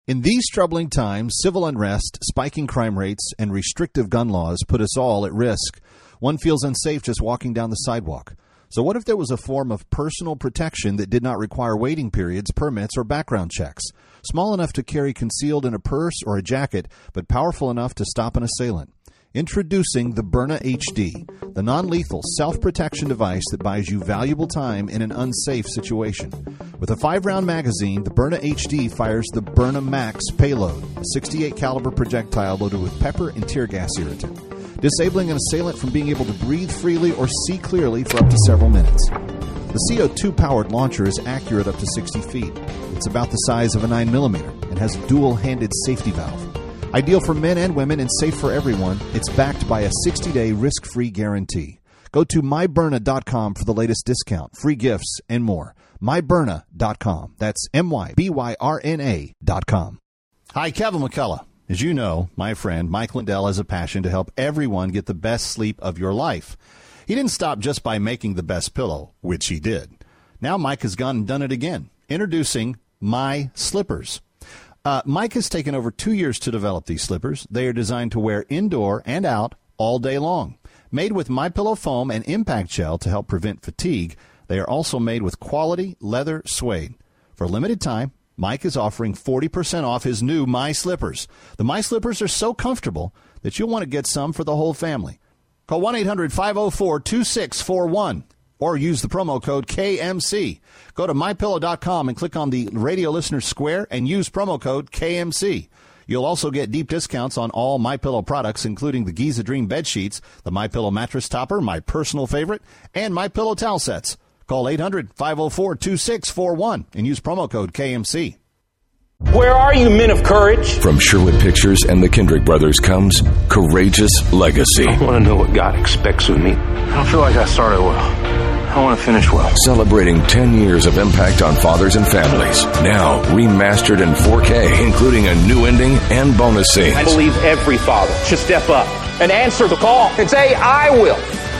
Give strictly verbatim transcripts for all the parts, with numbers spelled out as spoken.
In these troubling times, civil unrest, spiking crime rates, and restrictive gun laws put us all at risk. One feels unsafe just walking down the sidewalk. So what if there was a form of personal protection that did not require waiting periods, permits, or background checks? Small enough to carry concealed in a purse or a jacket, but powerful enough to stop an assailant. Introducing the Byrna H D, the non-lethal self-protection device that buys you valuable time in an unsafe situation. With a five-round magazine, the Byrna H D fires the Byrna Max payload, a sixty-eight caliber projectile loaded with pepper and tear gas irritant, disabling an assailant from being able to breathe freely or see clearly for up to several minutes. The C O two powered launcher is accurate up to sixty feet. It's about the size of a nine millimeter and has a dual-handed safety valve. Ideal for men and women and safe for everyone, it's backed by a sixty-day risk-free guarantee. Go to my byrna dot com for the latest discount, free gifts, and more. my byrna dot com. That's M Y B Y R N A dot com. Hi, Kevin McCullough. As you know, my friend Mike Lindell has a passion to help everyone get the best sleep of your life. He didn't stop just by making the best pillow, which he did. Now Mike has gone and done it again. Introducing My Slippers. Uh, Mike has taken over two years to develop these slippers. They are designed to wear indoor and out all day long. Made with MyPillow foam and impact gel to help prevent fatigue, they are also made with quality leather suede. For a limited time, Mike is offering forty percent off his new My Slippers. The My Slippers are so comfortable that you'll want to get some for the whole family. Call one eight hundred five oh four two six four one or use the promo code K M C. Go to my pillow dot com and click on the radio listener square and use promo code K M C. You'll also get deep discounts on all MyPillow products, including the Giza Dream bed sheets, the MyPillow mattress topper, my personal favorite, and MyPillow towel sets. Call eight hundred five oh four two six four one and use promo code K M C. Where are you, men of courage? From Sherwood Pictures and the Kendrick Brothers comes Courageous Legacy. I want to know what God expects of me. I don't feel like I started well. I want to finish well. Celebrating ten years of impact on fathers and families. Now remastered in four K, including a new ending and bonus scenes. I believe every father should step up and answer the call and say, I will.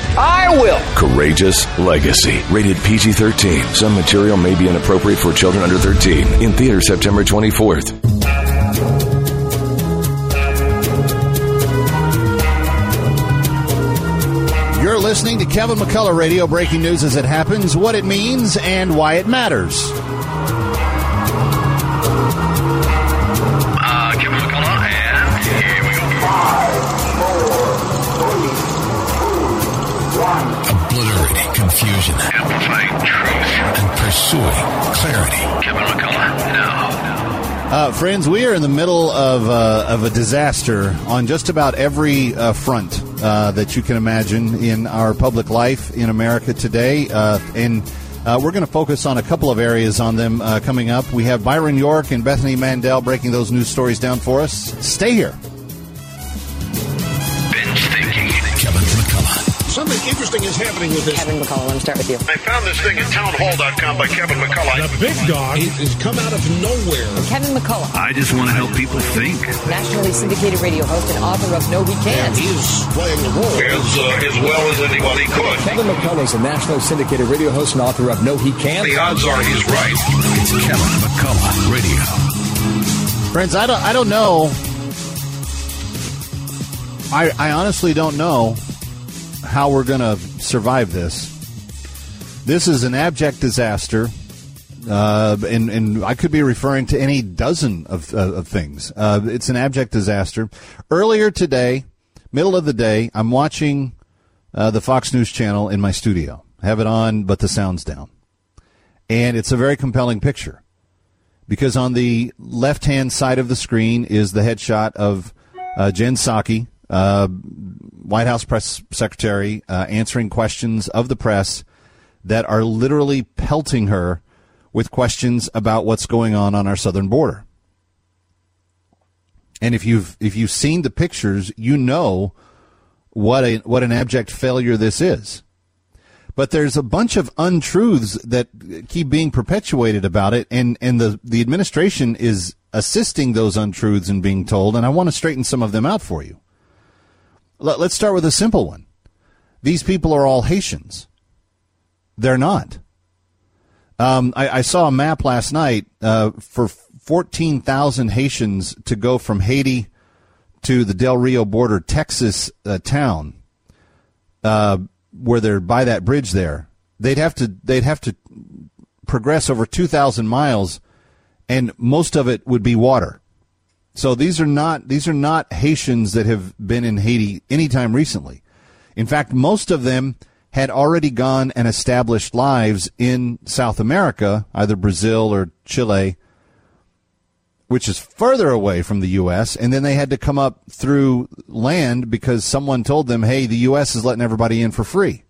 I will. Courageous Legacy. Rated P G thirteen. Some material may be inappropriate for children under thirteen. In theaters September twenty-fourth. You're listening to Kevin McCullough Radio, breaking news as it happens, what it means, and why it matters. Uh, Kevin McCullough, and here we go. Five, four, three, two, one. Obliterating confusion. Amplifying truth. And pursuing clarity. Kevin McCullough, now. Uh, friends, we are in the middle of, uh, of a disaster on just about every uh, front uh, that you can imagine in our public life in America today. Uh, and uh, we're going to focus on a couple of areas on them uh, coming up. We have Byron York and Bethany Mandel breaking those news stories down for us. Stay here. Binge thinking. Kevin McCullough. Something interesting is happening with this. Kevin McCullough, let me start with you. I found this thing at town hall dot com by Kevin McCullough. The big dog has come out of nowhere. Kevin McCullough. I just want to help people think. Nationally syndicated radio host and author of No He Can't. And he's playing the role as, uh, as well as anybody could. Kevin McCullough is a nationally syndicated radio host and author of No He Can't. The odds are he's right. It's Kevin McCullough Radio. Friends, I don't, I don't know. I, I honestly don't know how we're going to survive this. This is an abject disaster, uh, and, and I could be referring to any dozen of, uh, of things. Uh, it's an abject disaster. Earlier today, middle of the day, I'm watching uh, the Fox News channel in my studio. I have it on, but the sound's down. And it's a very compelling picture because on the left-hand side of the screen is the headshot of uh, Jen Psaki, Uh, White House press secretary, uh, answering questions of the press that are literally pelting her with questions about what's going on on our southern border. And if you've if you've seen the pictures, you know what a what an abject failure this is. But there's a bunch of untruths that keep being perpetuated about it, and, and the, the administration is assisting those untruths in being told, and I want to straighten some of them out for you. Let's start with a simple one. These people are all Haitians. They're not. Um, I, I saw a map last night uh, for fourteen thousand Haitians to go from Haiti to the Del Rio border, Texas uh, town, uh, where they're by that bridge there. They'd have to they'd have to progress over two thousand miles, and most of it would be water. So these are not these are not Haitians that have been in Haiti anytime recently. In fact, most of them had already gone and established lives in South America, either Brazil or Chile, which is further away from the U S, and then they had to come up through land because someone told them, hey, the U S is letting everybody in for free.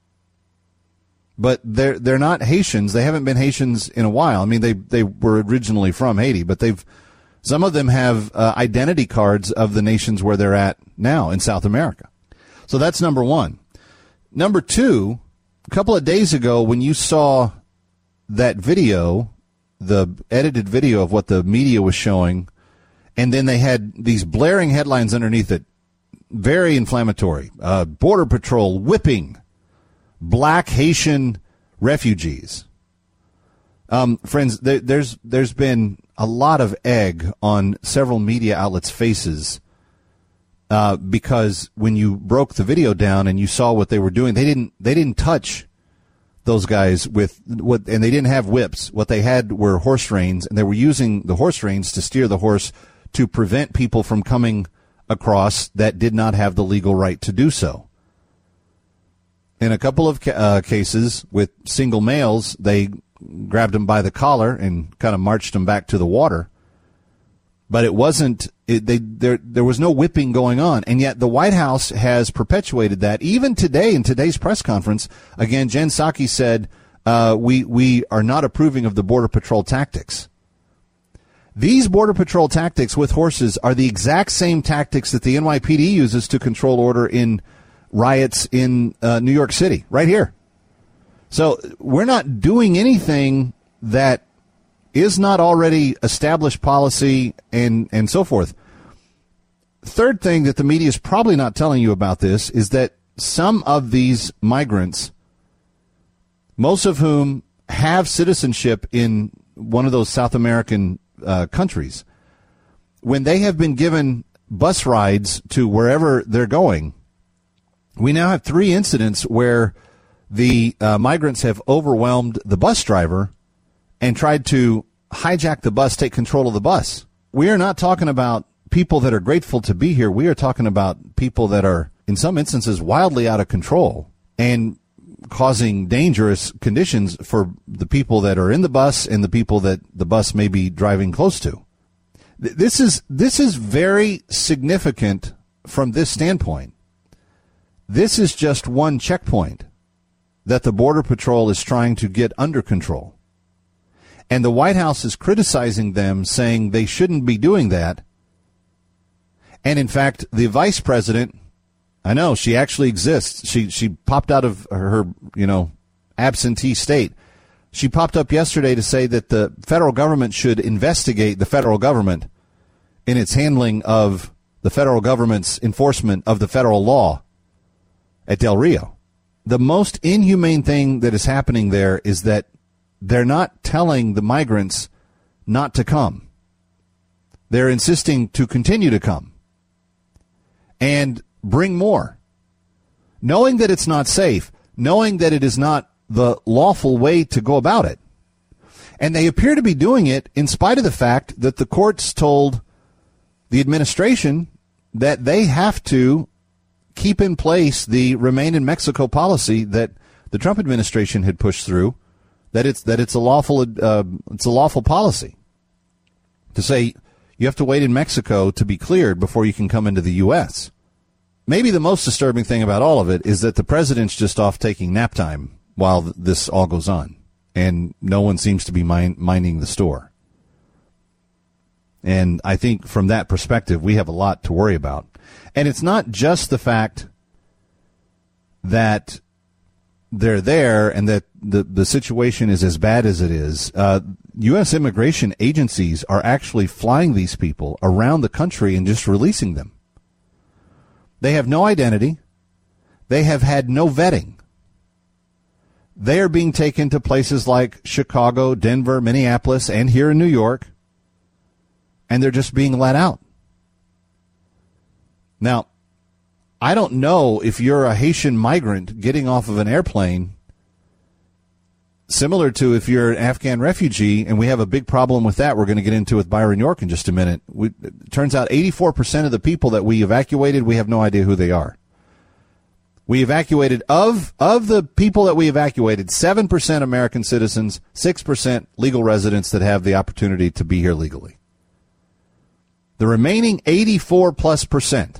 But they're they're not Haitians. They haven't been Haitians in a while. I mean, they, they were originally from Haiti, but they've some of them have uh, identity cards of the nations where they're at now in South America. So that's number one. Number two, a couple of days ago when you saw that video, the edited video of what the media was showing, and then they had these blaring headlines underneath it, very inflammatory. Uh, Border Patrol whipping black Haitian refugees. Um, friends, there, there's there's been a lot of egg on several media outlets' faces uh, because when you broke the video down and you saw what they were doing, they didn't they didn't touch those guys with what, and they didn't have whips. What they had were horse reins, and they were using the horse reins to steer the horse to prevent people from coming across that did not have the legal right to do so. In a couple of uh, cases with single males, they grabbed them by the collar and kind of marched them back to the water. But it wasn't, it, they, there, there was no whipping going on. And yet the White House has perpetuated that. Even today, in today's press conference, again, Jen Psaki said, uh, we, we are not approving of the Border Patrol tactics. These Border Patrol tactics with horses are the exact same tactics that the N Y P D uses to control order in riots in uh, New York City, right here. So we're not doing anything that is not already established policy and, and so forth. Third thing that the media is probably not telling you about this is that some of these migrants, most of whom have citizenship in one of those South American uh, countries, when they have been given bus rides to wherever they're going, we now have three incidents where the uh, migrants have overwhelmed the bus driver and tried to hijack the bus, take control of the bus. We are not talking about people that are grateful to be here. We are talking about people that are, in some instances, wildly out of control and causing dangerous conditions for the people that are in the bus and the people that the bus may be driving close to. This is, this is very significant from this standpoint. This is just one checkpoint that the Border Patrol is trying to get under control. And the White House is criticizing them, saying they shouldn't be doing that. And in fact, the vice president, I know she actually exists. She she popped out of her, you know, absentee state. She popped up yesterday to say that the federal government should investigate the federal government in its handling of the federal government's enforcement of the federal law at Del Rio. The most inhumane thing that is happening there is that they're not telling the migrants not to come. They're insisting to continue to come and bring more, knowing that it's not safe, knowing that it is not the lawful way to go about it. And they appear to be doing it in spite of the fact that the courts told the administration that they have to keep in place the Remain in Mexico policy that the Trump administration had pushed through, that it's that it's a lawful uh, it's a lawful policy to say you have to wait in Mexico to be cleared before you can come into the U S. Maybe the most disturbing thing about all of it is that the president's just off taking nap time while this all goes on, and no one seems to be mind, minding the store. And I think from that perspective, we have a lot to worry about. And it's not just the fact that they're there and that the, the situation is as bad as it is. Uh, U S immigration agencies are actually flying these people around the country and just releasing them. They have no identity. They have had no vetting. They are being taken to places like Chicago, Denver, Minneapolis, and here in New York, and they're just being let out. Now, I don't know if you're a Haitian migrant getting off of an airplane, similar to if you're an Afghan refugee, and we have a big problem with that we're going to get into with Byron York in just a minute. We, it turns out eighty-four percent of the people that we evacuated, we have no idea who they are. We evacuated, of of the people that we evacuated, seven percent American citizens, six percent legal residents that have the opportunity to be here legally. The remaining eighty-four plus percent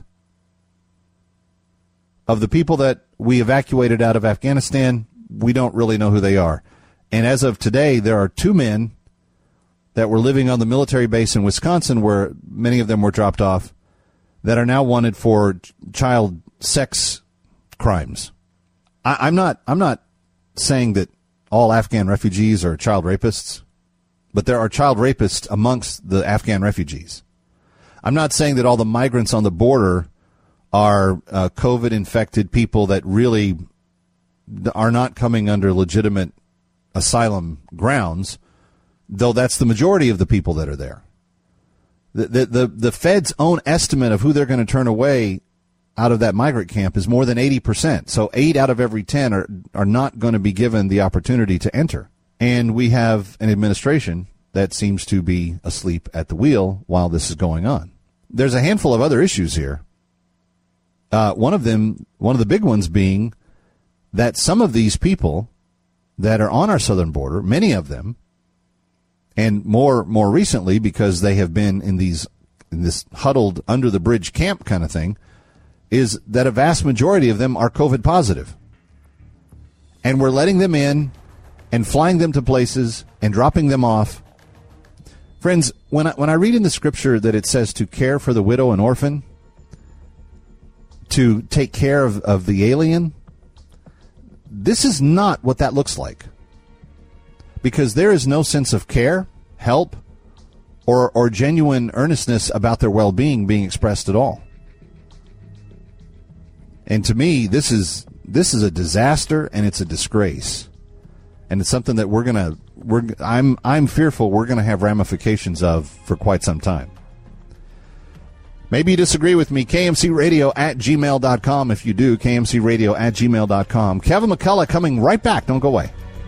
of the people that we evacuated out of Afghanistan, we don't really know who they are. And as of today, there are two men that were living on the military base in Wisconsin, where many of them were dropped off, that are now wanted for child sex crimes. I, I'm not. I'm not saying that all Afghan refugees are child rapists, but there are child rapists amongst the Afghan refugees. I'm not saying that all the migrants on the border are uh, COVID-infected people that really are not coming under legitimate asylum grounds, though that's the majority of the people that are there. The the the, the Fed's own estimate of who they're going to turn away out of that migrant camp is more than eighty percent. So eight out of every ten are, are not going to be given the opportunity to enter. And we have an administration that seems to be asleep at the wheel while this is going on. There's a handful of other issues here. Uh, one of them, one of the big ones being that some of these people that are on our southern border, many of them, and more more recently because they have been in these in this huddled under the bridge camp kind of thing, is that a vast majority of them are COVID positive. And we're letting them in and flying them to places and dropping them off. Friends, when I, when I read in the scripture that it says to care for the widow and orphan, to take care of, of the alien, this is not what that looks like. Because there is no sense of care, help, or, or genuine earnestness about their well-being being expressed at all. And to me, this is this is a disaster, and it's a disgrace, and it's something that we're gonna we're I'm I'm fearful we're gonna have ramifications of for quite some time. Maybe you disagree with me. K M C radio at gmail dot com. If you do, K M C radio at gmail dot com. Kevin McCullough coming right back. Don't go away.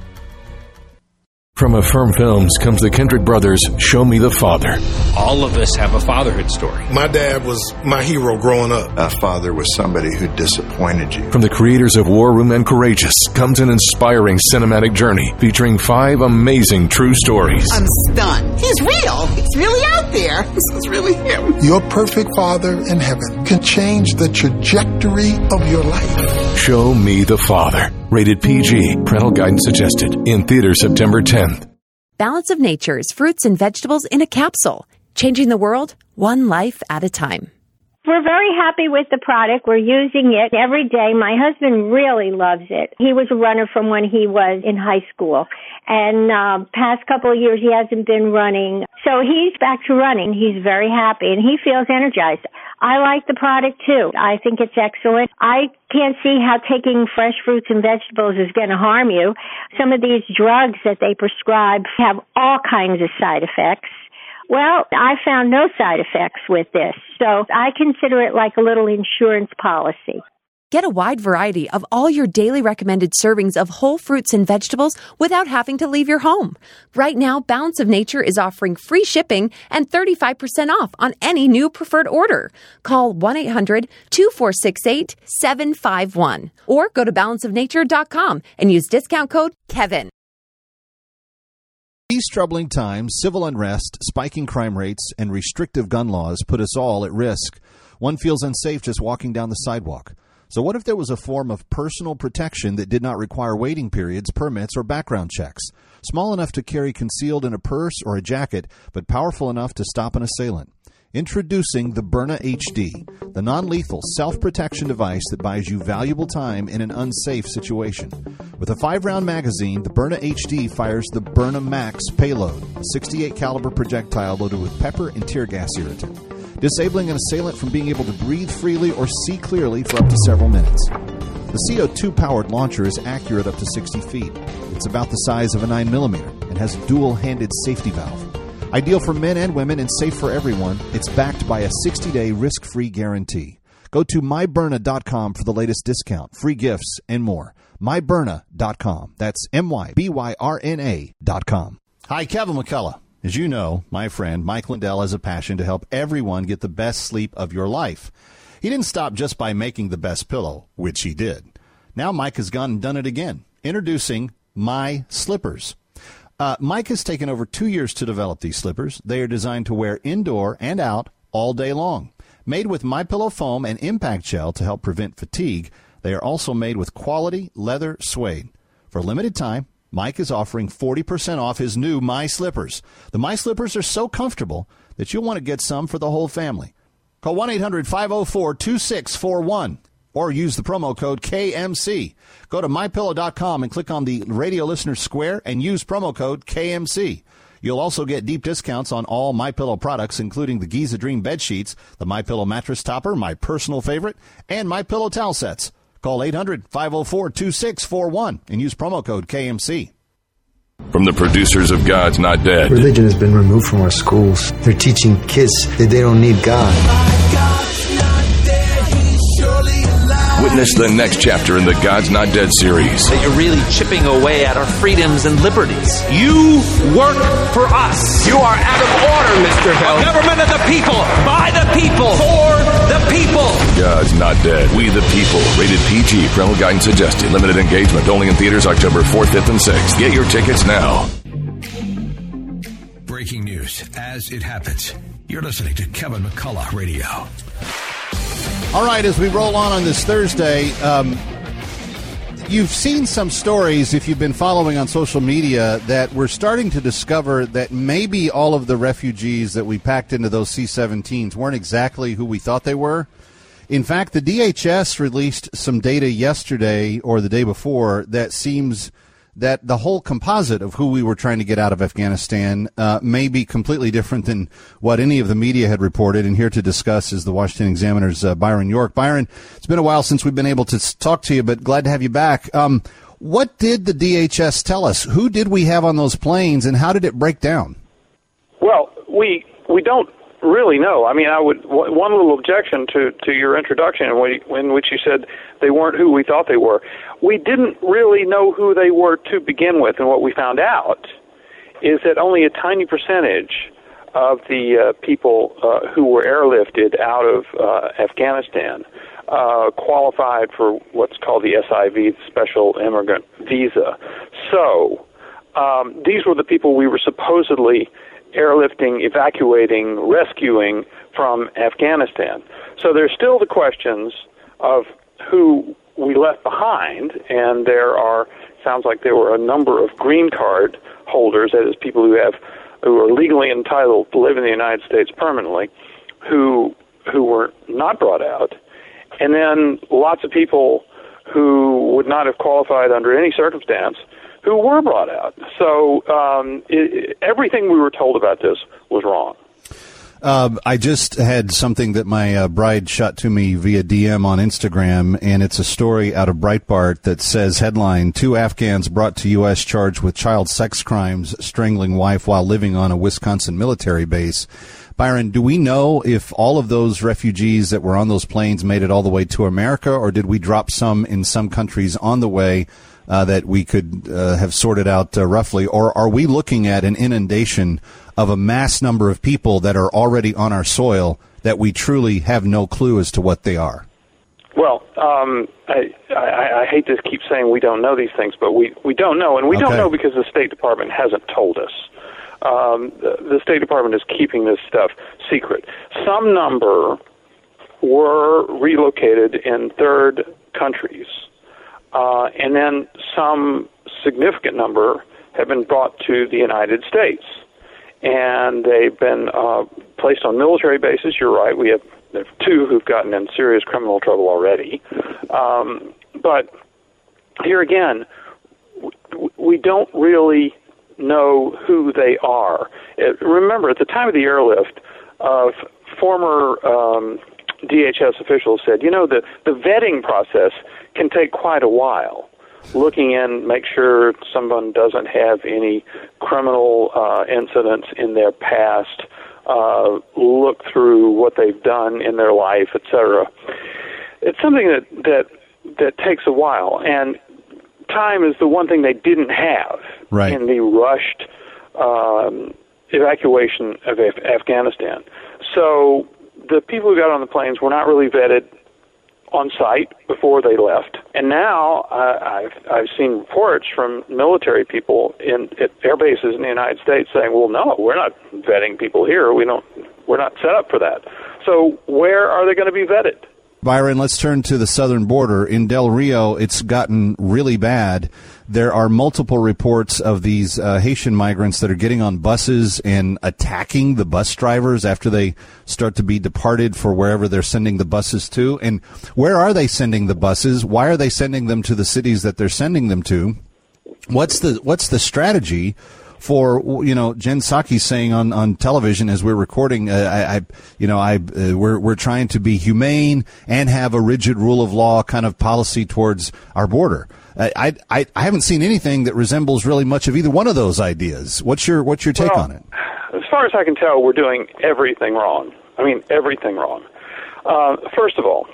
From Affirm Films comes the Kendrick Brothers' Show Me the Father. All of us have a fatherhood story. My dad was my hero growing up. A father was somebody who disappointed you. From the creators of War Room and Courageous comes an inspiring cinematic journey featuring five amazing true stories. I'm stunned. He's real. He's really out there. This is really him. Your perfect father in heaven can change the trajectory of your life. Show Me the Father. Rated P G. Parental guidance suggested. In theaters September tenth. Balance of Nature's fruits and vegetables in a capsule. Changing the world, one life at a time. We're very happy with the product. We're using it every day. My husband really loves it. He was a runner from when he was in high school. And uh, past couple of years, he hasn't been running. So he's back to running. He's very happy, and he feels energized. I like the product, too. I think it's excellent. I can't see how taking fresh fruits and vegetables is going to harm you. Some of these drugs that they prescribe have all kinds of side effects. Well, I found no side effects with this, so I consider it like a little insurance policy. Get a wide variety of all your daily recommended servings of whole fruits and vegetables without having to leave your home. Right now, Balance of Nature is offering free shipping and thirty-five percent off on any new preferred order. Call one eight hundred two four six eight seven five one or go to balance of nature dot com and use discount code Kevin. These troubling times, civil unrest, spiking crime rates, and restrictive gun laws put us all at risk. One feels unsafe just walking down the sidewalk. So what if there was a form of personal protection that did not require waiting periods, permits, or background checks? Small enough to carry concealed in a purse or a jacket, but powerful enough to stop an assailant. Introducing the Byrna H D, the non-lethal self-protection device that buys you valuable time in an unsafe situation. With a five-round magazine, the Byrna H D fires the Byrna Max payload, a sixty-eight caliber projectile loaded with pepper and tear gas irritant, disabling an assailant from being able to breathe freely or see clearly for up to several minutes. The C O two powered launcher is accurate up to sixty feet. It's about the size of a nine millimeter and has a dual-handed safety valve. Ideal for men and women and safe for everyone, it's backed by a sixty-day risk-free guarantee. Go to my byrna dot com for the latest discount, free gifts, and more. my byrna dot com. That's M Y B Y R N A dot com. Hi, Kevin McCullough. As you know, my friend Mike Lindell has a passion to help everyone get the best sleep of your life. He didn't stop just by making the best pillow, which he did. Now Mike has gone and done it again. Introducing My Slippers. Uh, Mike has taken over two years to develop these slippers. They are designed to wear indoor and out all day long. Made with MyPillow foam and impact gel to help prevent fatigue, they are also made with quality leather suede. For a limited time, Mike is offering forty percent off his new My Slippers. The My Slippers are so comfortable that you'll want to get some for the whole family. Call one eight hundred five oh four two six four one or use the promo code K M C. Go to my pillow dot com and click on the radio listener square and use promo code K M C. You'll also get deep discounts on all MyPillow products, including the Giza Dream bed sheets, the MyPillow mattress topper, my personal favorite, and MyPillow towel sets. Call eight hundred five oh four two six four one and use promo code K M C. From the producers of God's Not Dead. Religion has been removed from our schools. They're teaching kids that they don't need God. Witness the next chapter in the God's Not Dead series. That you're really chipping away at our freedoms and liberties. You work for us. You are out of order, Mister Hill. Government of the people, by the people, for the people. God's Not Dead. We the People. Rated P G. Parental guidance suggested. Limited engagement. Only in theaters October fourth, fifth, and sixth. Get your tickets now. Breaking news as it happens. You're listening to Kevin McCullough Radio. All right, as we roll on on this Thursday, um, you've seen some stories, if you've been following on social media, that we're starting to discover that maybe all of the refugees that we packed into those C seventeens weren't exactly who we thought they were. In fact, the D H S released some data yesterday or the day before that seems that the whole composite of who we were trying to get out of Afghanistan uh, may be completely different than what any of the media had reported. And here to discuss is the Washington Examiner's uh, Byron York. Byron, it's been a while since we've been able to talk to you, but glad to have you back. Um, what did the D H S tell us? Who did we have on those planes, and how did it break down? Well, we we don't really know. I mean, I would one little objection to, to your introduction in which you said they weren't who we thought they were. We didn't really know who they were to begin with, and what we found out is that only a tiny percentage of the uh, people uh, who were airlifted out of uh, Afghanistan uh, qualified for what's called the S I V, the Special Immigrant Visa. So um, these were the people we were supposedly airlifting, evacuating, rescuing from Afghanistan. So there's still the questions of who we left behind, and there are, sounds like there were a number of green card holders, that is people who have, who are legally entitled to live in the United States permanently, who who were not brought out, and then lots of people who would not have qualified under any circumstance who were brought out. So um, it, everything we were told about this was wrong. Uh, I just had something that my uh, bride shot to me via D M on Instagram, and it's a story out of Breitbart that says, headline, two Afghans brought to U S charged with child sex crimes, strangling wife while living on a Wisconsin military base. Byron, do we know if all of those refugees that were on those planes made it all the way to America, or did we drop some in some countries on the way uh, that we could uh, have sorted out uh, roughly? Or are we looking at an inundation of a mass number of people that are already on our soil that we truly have no clue as to what they are? Well, um, I, I, I hate to keep saying we don't know these things, but we, we don't know, and we okay. don't know because the State Department hasn't told us. Um, the, the State Department is keeping this stuff secret. Some number were relocated in third countries, uh, and then some significant number have been brought to the United States. And they've been uh, placed on military bases. You're right. We have, we have two who've gotten in serious criminal trouble already. Um, but here again, w- we don't really know who they are. It, remember, at the time of the airlift, uh, former um, D H S officials said, you know, the, the vetting process can take quite a while. looking in, make sure someone doesn't have any criminal uh, incidents in their past, uh, look through what they've done in their life, et cetera. It's something that, that that takes a while, and time is the one thing they didn't have right. in the rushed um, evacuation of Af- Afghanistan. So the people who got on the planes were not really vetted on site before they left. And now uh, I've, I've seen reports from military people in at air bases in the United States saying, well, no, we're not vetting people here. We don't, we're not set up for that. So where are they going to be vetted? Byron, let's turn to the southern border. In Del Rio, it's gotten really bad. There are multiple reports of these uh, Haitian migrants that are getting on buses and attacking the bus drivers after they start to be departed for wherever they're sending the buses to. And where are they sending the buses? Why are they sending them to the cities that they're sending them to? What's the what's the strategy for, you know, Jen Psaki saying on, on television as we're recording, uh, I, I, you know, I, uh, we're, we're trying to be humane and have a rigid rule of law kind of policy towards our border. I, I, I haven't seen anything that resembles really much of either one of those ideas. What's your, what's your take well, on it? As far as I can tell, we're doing everything wrong. I mean, everything wrong. Uh, first of all,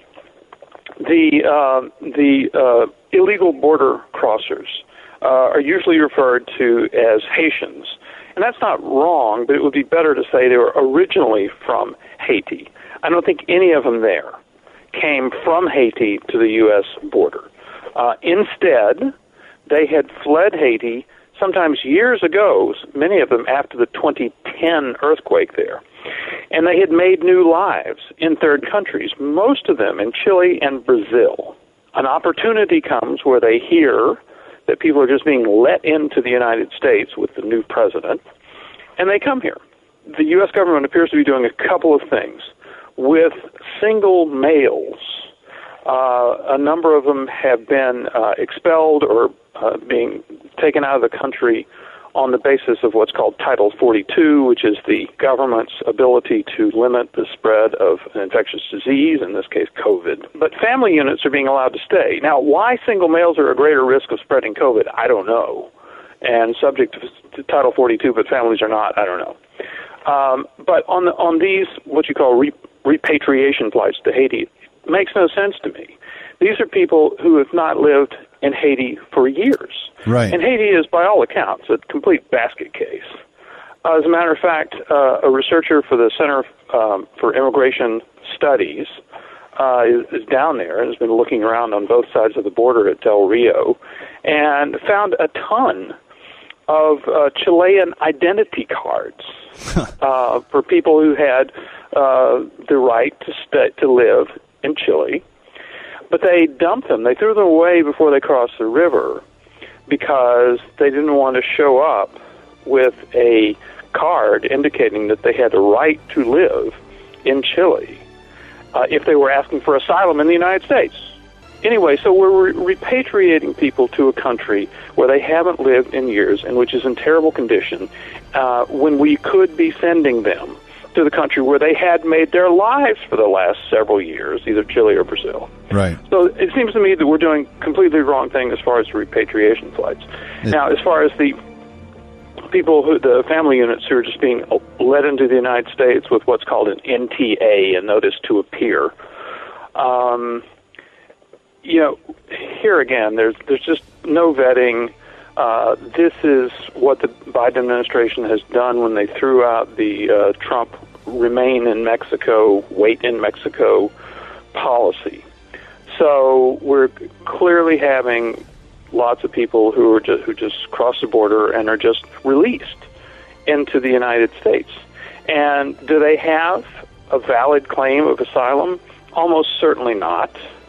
the, uh, the, uh, illegal border crossers, Uh, are usually referred to as Haitians. And that's not wrong, but it would be better to say they were originally from Haiti. I don't think any of them there came from Haiti to the U S border. Uh, instead, they had fled Haiti sometimes years ago, many of them after the twenty ten earthquake there. And they had made new lives in third countries, most of them in Chile and Brazil. An opportunity comes where they hear that people are just being let into the United States with the new president, and they come here. The U S government appears to be doing a couple of things. With single males, uh, a number of them have been uh, expelled or uh, being taken out of the country on the basis of what's called Title forty-two, which is the government's ability to limit the spread of an infectious disease, in this case COVID. But family units are being allowed to stay. Now, why single males are a greater risk of spreading COVID, I don't know. And subject to, to Title forty-two, but families are not, I don't know. Um, but on the, on these, what you call re, repatriation flights to Haiti, it makes no sense to me. These are people who have not lived in Haiti for years. Right. And Haiti is, by all accounts, a complete basket case. Uh, as a matter of fact, uh, a researcher for the Center um, for Immigration Studies uh, is, is down there and has been looking around on both sides of the border at Del Rio and found a ton of uh, Chilean identity cards uh, for people who had uh, the right to stay, to live in Chile. But they dumped them. They threw them away before they crossed the river because they didn't want to show up with a card indicating that they had the right to live in Chile uh, if they were asking for asylum in the United States. Anyway, so we're re- repatriating people to a country where they haven't lived in years and which is in terrible condition uh, when we could be sending them to the country where they had made their lives for the last several years, either Chile or Brazil. Right. So it seems to me that we're doing completely the wrong thing as far as repatriation flights. It, now, as far as the people, who, the family units who are just being led into the United States with what's called an N T A, a notice to appear, um, you know, here again, there's there's just no vetting. Uh, this is what the Biden administration has done when they threw out the uh, Trump remain in Mexico, wait in Mexico policy. So we're clearly having lots of people who are just, who just cross the border and are just released into the United States. And do they have a valid claim of asylum? Almost certainly not,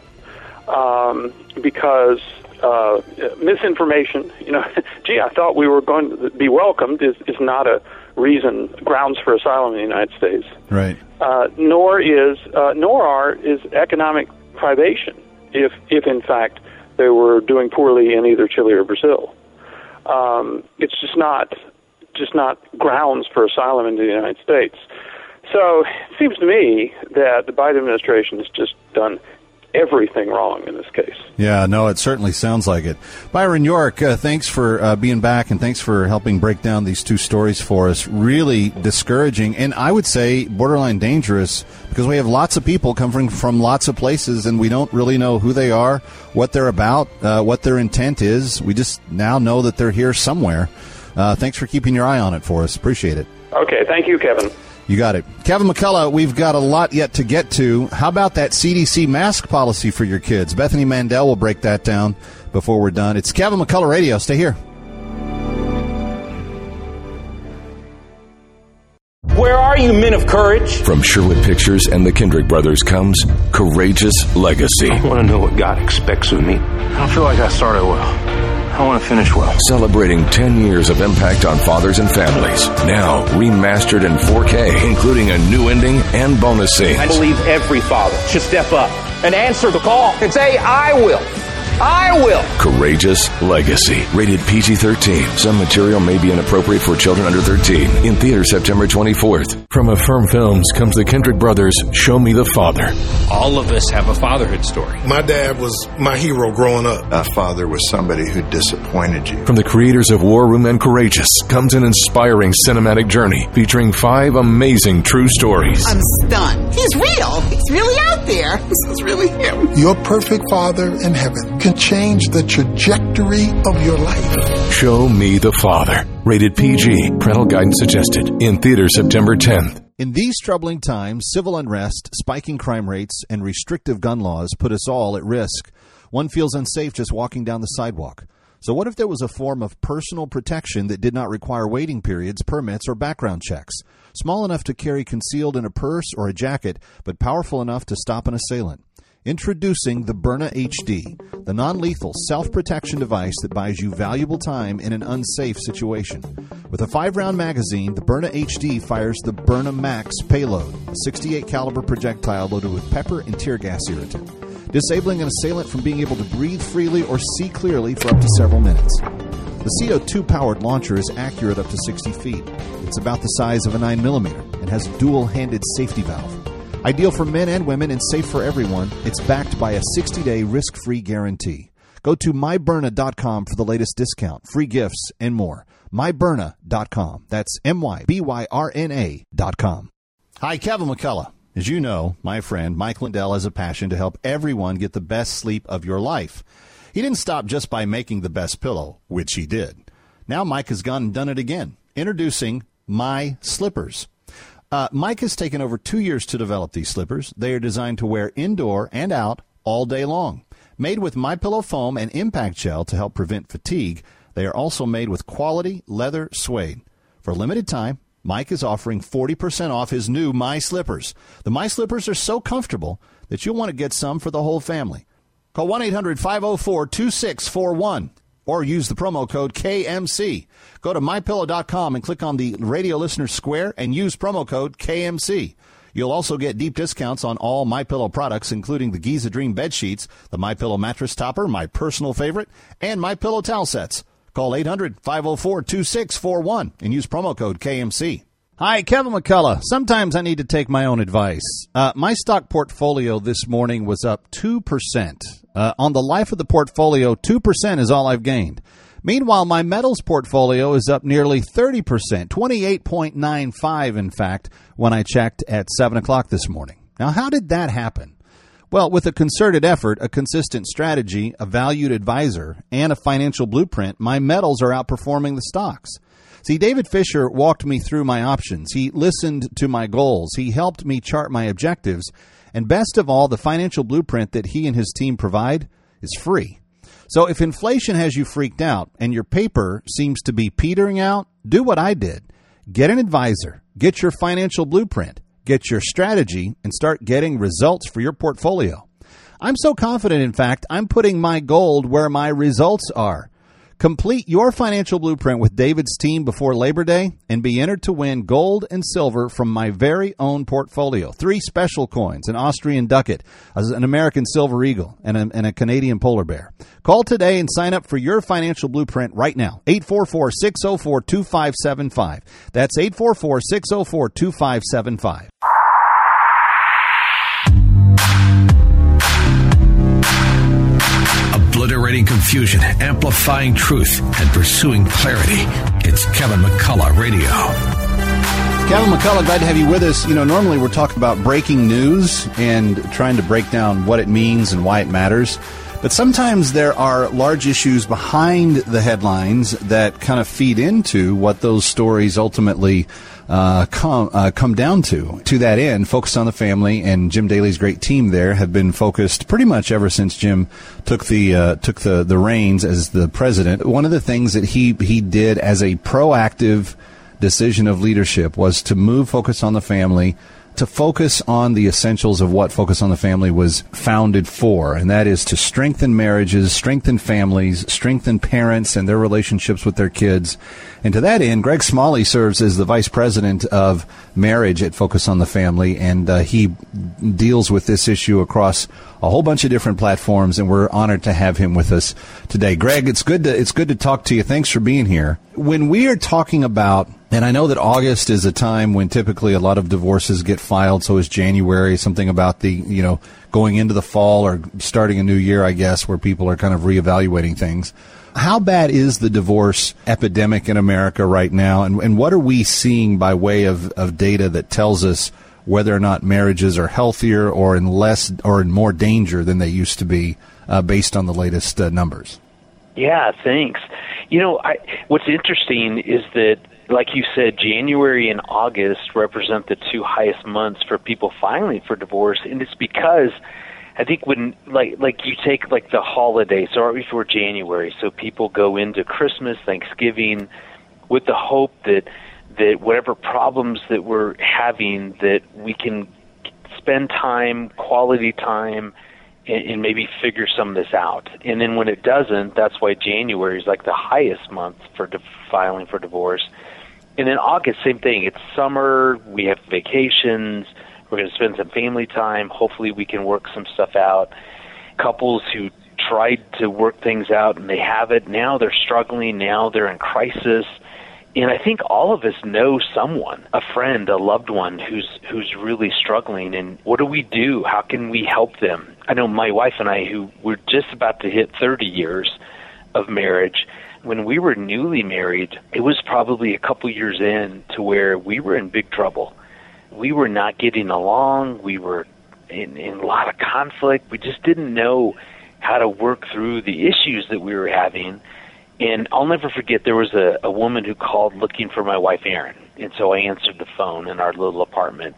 um, because Uh, misinformation, you know, gee, I thought we were going to be welcomed is, is not a reason, grounds for asylum in the United States. Right. Uh, nor is, uh, nor are, is economic privation if, if in fact they were doing poorly in either Chile or Brazil. Um, it's just not, just not grounds for asylum in the United States. So it seems to me that the Biden administration has just done everything wrong in this case. Yeah, no, it certainly sounds like it. Byron York, uh, thanks for uh, being back, and thanks for helping break down these two stories for us. Really discouraging, and I would say borderline dangerous, because we have lots of people coming from lots of places, and we don't really know who they are, what they're about, uh, what their intent is. We just now know that they're here somewhere. Uh, thanks for keeping your eye on it for us. Appreciate it. Okay, thank you, Kevin. You got it. Kevin McCullough, we've got a lot yet to get to. How about that C D C mask policy for your kids? Bethany Mandel will break that down before we're done. It's Kevin McCullough Radio. Stay here. Where are you, men of courage? From Sherwood Pictures and the Kendrick Brothers comes Courageous Legacy. I want to know what God expects of me. I don't feel like I started well. I want to finish well. Celebrating ten years of impact on fathers and families. Now remastered in four K, including a new ending and bonus scenes. I believe every father should step up and answer the call and say, I will. I will. Courageous Legacy. Rated P G thirteen. Some material may be inappropriate for children under thirteen. In theaters September twenty-fourth. From Affirm Films comes the Kendrick Brothers' Show Me the Father. All of us have a fatherhood story. My dad was my hero growing up. A father was somebody who disappointed you. From the creators of War Room and Courageous comes an inspiring cinematic journey featuring five amazing true stories. I'm stunned. He's real. He's really out there. This is really him. Your perfect Father in heaven can change the trajectory of your life. Show Me the Father. Rated P G. Parental guidance suggested. In theaters September tenth. In these troubling times, civil unrest, spiking crime rates, and restrictive gun laws put us all at risk. One feels unsafe just walking down the sidewalk. So what if there was a form of personal protection that did not require waiting periods, permits, or background checks? Small enough to carry concealed in a purse or a jacket, but powerful enough to stop an assailant. Introducing the Byrna H D, the non-lethal self-protection device that buys you valuable time in an unsafe situation. With a five-round magazine, the Byrna H D fires the Byrna Max payload, a sixty-eight caliber projectile loaded with pepper and tear gas irritant, disabling an assailant from being able to breathe freely or see clearly for up to several minutes. The C O two powered launcher is accurate up to sixty feet. It's about the size of a nine millimeter and has a dual-handed safety valve. Ideal for men and women and safe for everyone, it's backed by a sixty-day risk-free guarantee. Go to my byrna dot com for the latest discount, free gifts, and more. my byrna dot com. That's M Y B Y R N A dot com. Hi, Kevin McCullough. As you know, my friend Mike Lindell has a passion to help everyone get the best sleep of your life. He didn't stop just by making the best pillow, which he did. Now Mike has gone and done it again. Introducing My Slippers. Uh, Mike has taken over two years to develop these slippers. They are designed to wear indoor and out all day long. Made with MyPillow foam and impact gel to help prevent fatigue, they are also made with quality leather suede. For a limited time, Mike is offering forty percent off his new My Slippers. The My Slippers are so comfortable that you'll want to get some for the whole family. Call one eight hundred five oh four two six four one. Or use the promo code K M C. Go to my pillow dot com and click on the radio listener square and use promo code K M C. You'll also get deep discounts on all MyPillow products, including the Giza Dream bed sheets, the MyPillow mattress topper, my personal favorite, and MyPillow towel sets. Call eight hundred five oh four two six four one and use promo code K M C. Hi, Kevin McCullough. Sometimes I need to take my own advice. Uh, my stock portfolio this morning was up two percent. Uh, on the life of the portfolio, two percent is all I've gained. Meanwhile, my metals portfolio is up nearly thirty percent, twenty-eight point nine five, in fact, when I checked at seven o'clock this morning. Now, how did that happen? Well, with a concerted effort, a consistent strategy, a valued advisor, and a financial blueprint, my metals are outperforming the stocks. See, David Fisher walked me through my options. He listened to my goals. He helped me chart my objectives. And best of all, the financial blueprint that he and his team provide is free. So if inflation has you freaked out and your paper seems to be petering out, do what I did. Get an advisor. Get your financial blueprint. Get your strategy and start getting results for your portfolio. I'm so confident, in fact, I'm putting my gold where my results are. Complete your financial blueprint with David's team before Labor Day and be entered to win gold and silver from my very own portfolio. Three special coins, an Austrian ducat, an American silver eagle, and a, and a Canadian polar bear. Call today and sign up for your financial blueprint right now. eight four four, six oh four, two five seven five. That's eight four four, six oh four, two five seven five. confusion, amplifying truth, and pursuing clarity. It's Kevin McCullough Radio. Kevin McCullough, glad to have you with us. You know, normally we're talking about breaking news and trying to break down what it means and why it matters. But sometimes there are large issues behind the headlines that kind of feed into what those stories ultimately uh, come uh, come down to. To that end, Focus on the Family and Jim Daly's great team there have been focused pretty much ever since Jim took the uh, took the, the reins as the president. One of the things that he he did as a proactive decision of leadership was to move Focus on the Family to focus on the essentials of what Focus on the Family was founded for, and that is to strengthen marriages, strengthen families, strengthen parents and their relationships with their kids. And to that end, Greg Smalley serves as the Vice President of Marriage at Focus on the Family, and uh, he deals with this issue across a whole bunch of different platforms, and we're honored to have him with us today. Greg, it's good to it's good to talk to you. Thanks for being here. When we are talking about, and I know that August is a time when typically a lot of divorces get filed, so is January, something about the, you know, going into the fall or starting a new year, I guess, where people are kind of reevaluating things. How bad is the divorce epidemic in America right now, and, and what are we seeing by way of, of data that tells us whether or not marriages are healthier or in less or in more danger than they used to be, uh, based on the latest uh, numbers? Yeah, thanks. You know, I, what's interesting is that, like you said, January and August represent the two highest months for people filing for divorce, and it's because I think when, like, like you take like the holidays, so right before January, so people go into Christmas, Thanksgiving, with the hope that that whatever problems that we're having, that we can spend time, quality time, and, and maybe figure some of this out. And then when it doesn't, that's why January is like the highest month for de- filing for divorce. And then August, same thing. It's summer. We have vacations. We're going to spend some family time. Hopefully we can work some stuff out. Couples who tried to work things out and they haven't, now they're struggling. Now they're in crisis. And I think all of us know someone, a friend, a loved one who's who's really struggling. And what do we do? How can we help them? I know my wife and I, who were just about to hit thirty years of marriage, when we were newly married, it was probably a couple years in to where we were in big trouble. We were not getting along. We were in, in a lot of conflict. We just didn't know how to work through the issues that we were having. And I'll never forget, there was a, a woman who called looking for my wife, Erin. And so I answered the phone in our little apartment.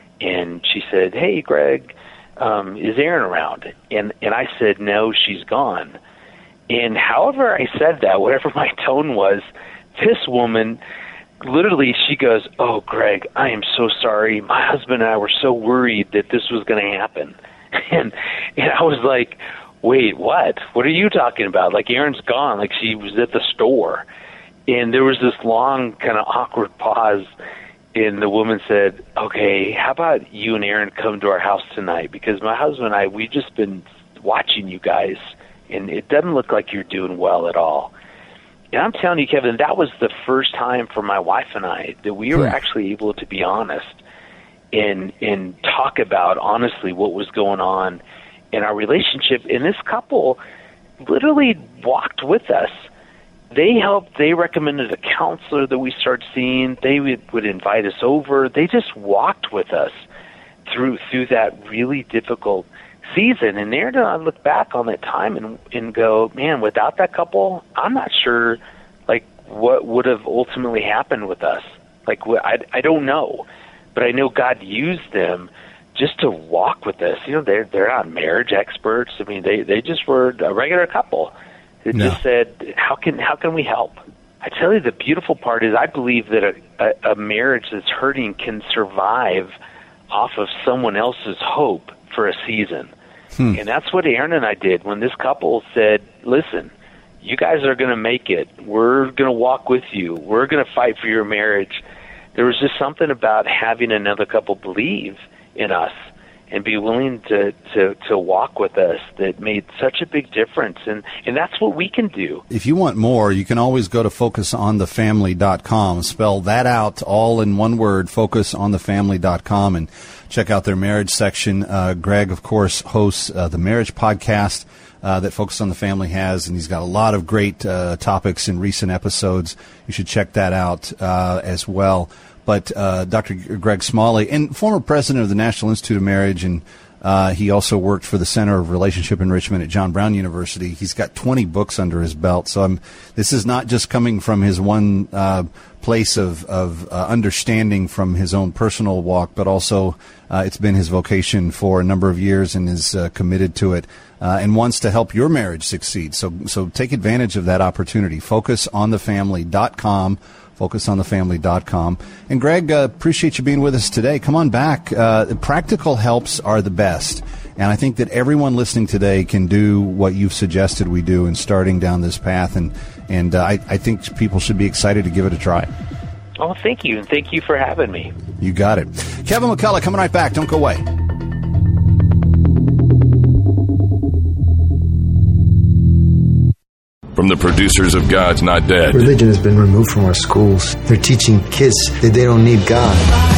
And she said, "Hey, Greg, um, is Erin around?" And, and I said, "No, she's gone." And however I said that, whatever my tone was, this woman, literally, she goes, "Oh, Greg, I am so sorry. My husband and I were so worried that this was going to happen." And and I was like, "Wait, what? What are you talking about? Like, Erin's gone. Like, she was at the store." And there was this long, kind of awkward pause. And the woman said, "Okay, how about you and Erin come to our house tonight? Because my husband and I, we've just been watching you guys, and it doesn't look like you're doing well at all." And I'm telling you, Kevin, that was the first time for my wife and I that we were actually able to be honest and and talk about honestly what was going on in our relationship. And this couple literally walked with us. They helped. They recommended a counselor that we started seeing. They would, would invite us over. They just walked with us through through that really difficult season. And there, I look back on that time and and go, man, without that couple, I'm not sure, like, what would have ultimately happened with us. Like, I I don't know, but I know God used them just to walk with us. You know, they're they're not marriage experts. I mean, they they just were a regular couple. It no. just said, how can how can we help? I tell you, the beautiful part is I believe that a, a, a marriage that's hurting can survive off of someone else's hope for a season. Hmm. And that's what Erin and I did when this couple said, "Listen, you guys are going to make it. We're going to walk with you. We're going to fight for your marriage." There was just something about having another couple believe in us and be willing to, to, to walk with us that made such a big difference. And, and that's what we can do. If you want more, you can always go to focus on the family dot com. Spell that out all in one word, focus on the family dot com, and check out their marriage section. Uh, Greg, of course, hosts uh, the Marriage Podcast uh, that Focus on the Family has, and he's got a lot of great uh, topics in recent episodes. You should check that out uh, as well. But uh, Doctor Greg Smalley, and former president of the National Institute of Marriage, and uh, he also worked for the Center of Relationship Enrichment at John Brown University. He's got twenty books under his belt. So I'm, this is not just coming from his one uh, place of, of uh, understanding from his own personal walk, but also uh, it's been his vocation for a number of years, and is uh, committed to it uh, and wants to help your marriage succeed. So, so take advantage of that opportunity. focus on the family dot com. focus on the family dot com. And Greg, uh, appreciate you being with us today. Come on back. Uh, practical helps are the best. And I think that everyone listening today can do what you've suggested we do in starting down this path. And, and uh, I, I think people should be excited to give it a try. Oh, thank you. And thank you for having me. You got it. Kevin McCullough coming right back. Don't go away. From the producers of God's Not Dead. Religion has been removed from our schools. They're teaching kids that they don't need God.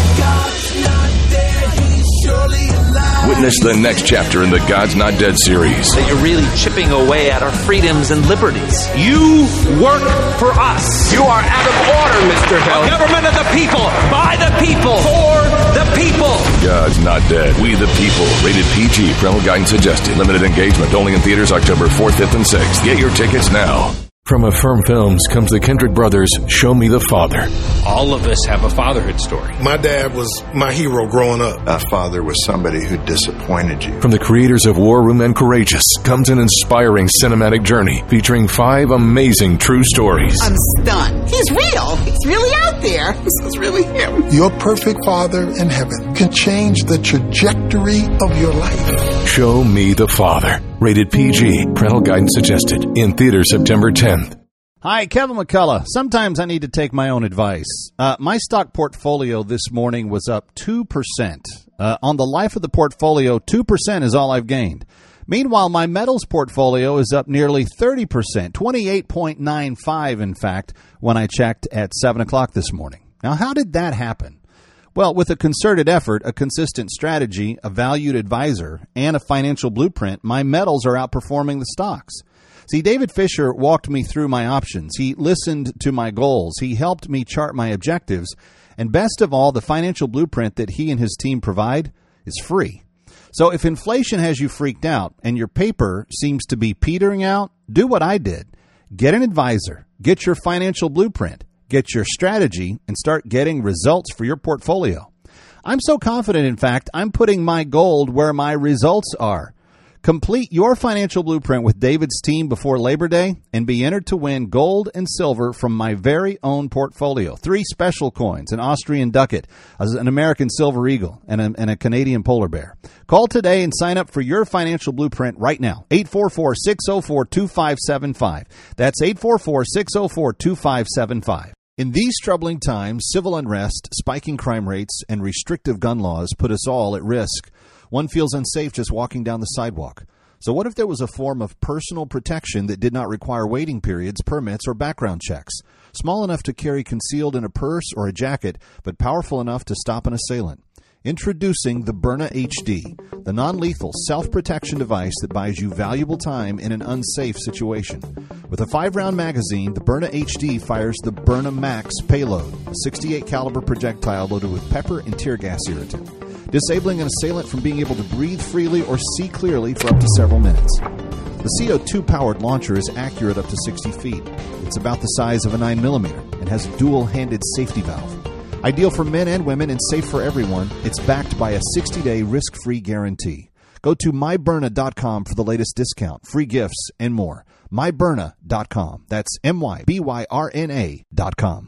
Witness the next chapter in the God's Not Dead series. That you're really chipping away at our freedoms and liberties. You work for us. You are out of order, Mister Hill. A government of the people, by the people, for the people. God's Not Dead. We the People. Rated P G. Parental guidance suggested. Limited engagement. Only in theaters October fourth, fifth, and sixth. Get your tickets now. From Affirm Films comes the Kendrick Brothers' Show Me the Father. All of us have a fatherhood story. My dad was my hero growing up. A father was somebody who disappointed you. From the creators of War Room and Courageous comes an inspiring cinematic journey featuring five amazing true stories. I'm stunned. He's real. He's really out there. This is really him. Your perfect Father in heaven can change the trajectory of your life. Show Me the Father. Rated P G. Parental guidance suggested. In theaters September tenth. Hi, Kevin McCullough. Sometimes I need to take my own advice. Uh, my stock portfolio this morning was up two percent. Uh, on the life of the portfolio, two percent is all I've gained. Meanwhile, my metals portfolio is up nearly thirty percent, twenty-eight point nine five, in fact, when I checked at seven o'clock this morning. Now, how did that happen? Well, with a concerted effort, a consistent strategy, a valued advisor, and a financial blueprint, my metals are outperforming the stocks. See, David Fisher walked me through my options. He listened to my goals. He helped me chart my objectives. And best of all, the financial blueprint that he and his team provide is free. So if inflation has you freaked out and your paper seems to be petering out, do what I did. Get an advisor. Get your financial blueprint. Get your strategy and start getting results for your portfolio. I'm so confident, in fact, I'm putting my gold where my results are. Complete your financial blueprint with David's team before Labor Day and be entered to win gold and silver from my very own portfolio. Three special coins, an Austrian ducat, an American silver eagle, and a, and a Canadian polar bear. Call today and sign up for your financial blueprint right now. eight four four, six zero four, two five seven five. That's eight four four, six zero four, two five seven five. In these troubling times, civil unrest, spiking crime rates, and restrictive gun laws put us all at risk. One feels unsafe just walking down the sidewalk. So what if there was a form of personal protection that did not require waiting periods, permits, or background checks? Small enough to carry concealed in a purse or a jacket, but powerful enough to stop an assailant. Introducing the Byrna H D, the non-lethal self-protection device that buys you valuable time in an unsafe situation. With a five-round magazine, the Byrna H D fires the Byrna Max payload, a sixty-eight caliber projectile loaded with pepper and tear gas irritant, disabling an assailant from being able to breathe freely or see clearly for up to several minutes. The C O two powered launcher is accurate up to sixty feet. It's about the size of a nine millimeter and has a dual-handed safety valve. Ideal for men and women and safe for everyone, it's backed by a sixty-day risk-free guarantee. Go to my byrna dot com for the latest discount, free gifts, and more. my byrna dot com. That's M Y B Y R N A dot com.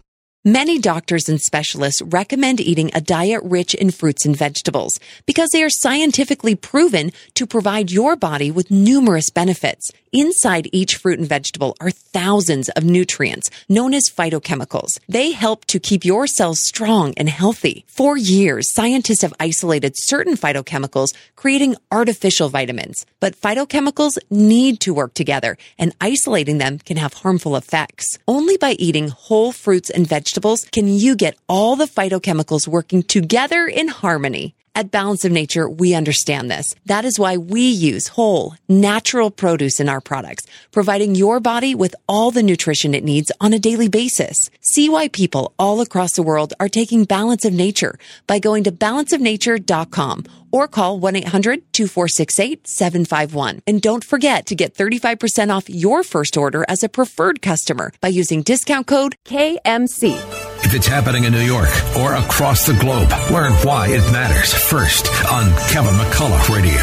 Many doctors and specialists recommend eating a diet rich in fruits and vegetables because they are scientifically proven to provide your body with numerous benefits. Inside each fruit and vegetable are thousands of nutrients known as phytochemicals. They help to keep your cells strong and healthy. For years, scientists have isolated certain phytochemicals, creating artificial vitamins. But phytochemicals need to work together, and isolating them can have harmful effects. Only by eating whole fruits and vegetables can you get all the phytochemicals working together in harmony. At Balance of Nature, we understand this. That is why we use whole, natural produce in our products, providing your body with all the nutrition it needs on a daily basis. See why people all across the world are taking Balance of Nature by going to balance of nature dot com or call one eight hundred two four six eight seven five one. And don't forget to get thirty-five percent off your first order as a preferred customer by using discount code K M C. If it's happening in New York or across the globe, learn why it matters first on Kevin McCullough Radio.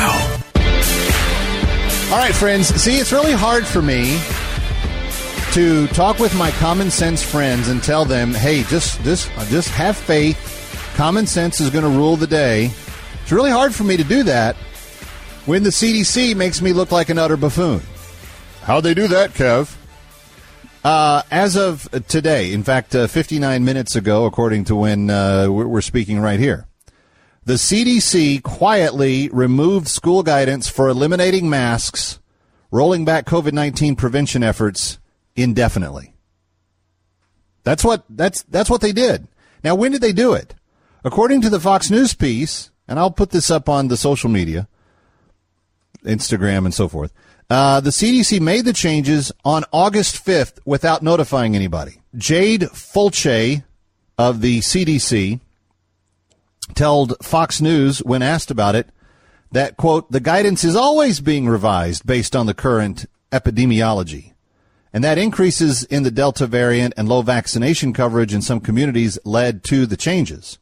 All right, friends. See, it's really hard for me to talk with my common sense friends and tell them, hey, just, just, just have faith. Common sense is going to rule the day. It's really hard for me to do that when the C D C makes me look like an utter buffoon. How'd they do that, Kev? Uh, as of today, in fact, uh, fifty-nine minutes ago, according to when uh, we're speaking right here, the C D C quietly removed school guidance for eliminating masks, rolling back COVID nineteen prevention efforts indefinitely. That's what that's that's what they did. Now, when did they do it? According to the Fox News piece, and I'll put this up on the social media, Instagram and so forth. Uh, the C D C made the changes on August fifth without notifying anybody. Jade Fulche of the C D C told Fox News when asked about it that, quote, the guidance is always being revised based on the current epidemiology. And that increases in the Delta variant and low vaccination coverage in some communities led to the changes.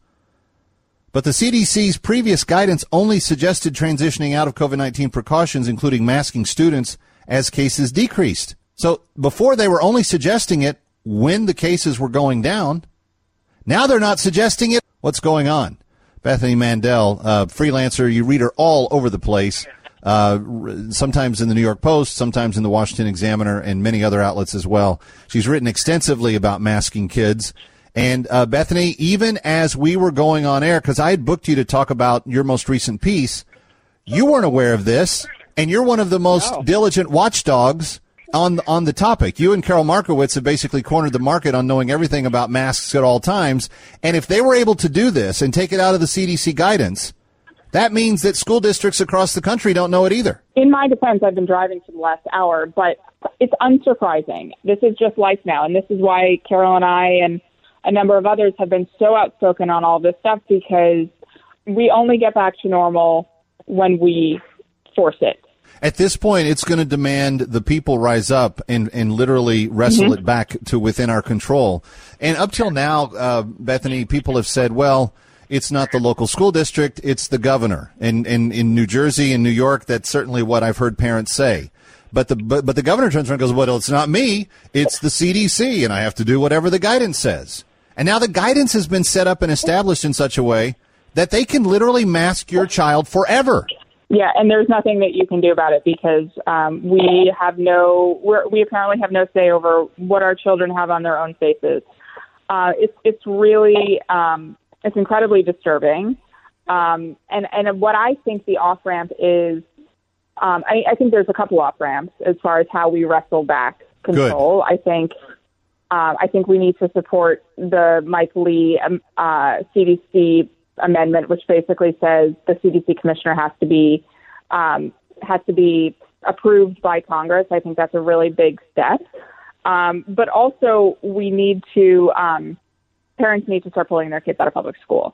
But the C D C's previous guidance only suggested transitioning out of COVID nineteen precautions, including masking students, as cases decreased. So before they were only suggesting it when the cases were going down. Now they're not suggesting it. What's going on? Bethany Mandel, uh, freelancer, you read her all over the place, uh, sometimes in the New York Post, sometimes in the Washington Examiner, and many other outlets as well. She's written extensively about masking kids. And, uh, Bethany, even as we were going on air, because I had booked you to talk about your most recent piece, you weren't aware of this, and you're one of the most no. diligent watchdogs on, on the topic. You and Carol Markowitz have basically cornered the market on knowing everything about masks at all times. And if they were able to do this and take it out of the C D C guidance, that means that school districts across the country don't know it either. In my defense, I've been driving for the last hour, but it's unsurprising. This is just life now, and this is why Carol and I and a number of others have been so outspoken on all this stuff, because we only get back to normal when we force it. At this point, it's going to demand the people rise up and, and literally wrestle mm-hmm. it back to within our control. And up till now, uh, Bethany, people have said, well, it's not the local school district, it's the governor. And, and in New Jersey and New York, that's certainly what I've heard parents say. But the but, but the governor turns around and goes, well, it's not me, it's the C D C, and I have to do whatever the guidance says. And now the guidance has been set up and established in such a way that they can literally mask your child forever. Yeah, and there's nothing that you can do about it, because um, we have no, we're, we apparently have no say over what our children have on their own faces. Uh, it's it's really, um, it's incredibly disturbing. Um, and, and what I think the off-ramp is, um, I, I think there's a couple off-ramps as far as how we wrestle back control. Good. I think um, I think we need to support the Mike Lee um, uh, C D C amendment, which basically says the C D C commissioner has to be um, has to be approved by Congress. I think that's a really big step. Um, but also, we need to um, parents need to start pulling their kids out of public school.